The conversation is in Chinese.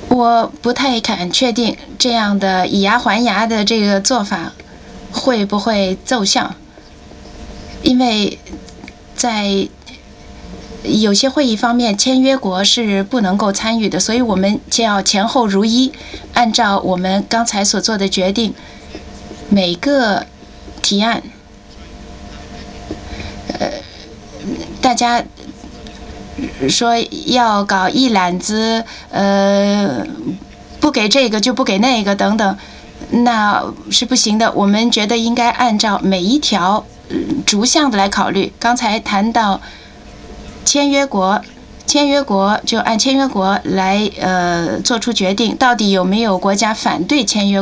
我不太敢确定这样的以牙还牙的这个做法会不会奏效，因为在有些会议方面，签约国是不能够参与的，所以我们就要前后如一，按照我们刚才所做的决定，每个提案，大家说要搞一揽子，不给这个就不给那个等等，那是不行的。我们觉得应该按照每一条逐项的来考虑。刚才谈到签约国，签约国就按签约国来做出决定，到底有没有国家反对签约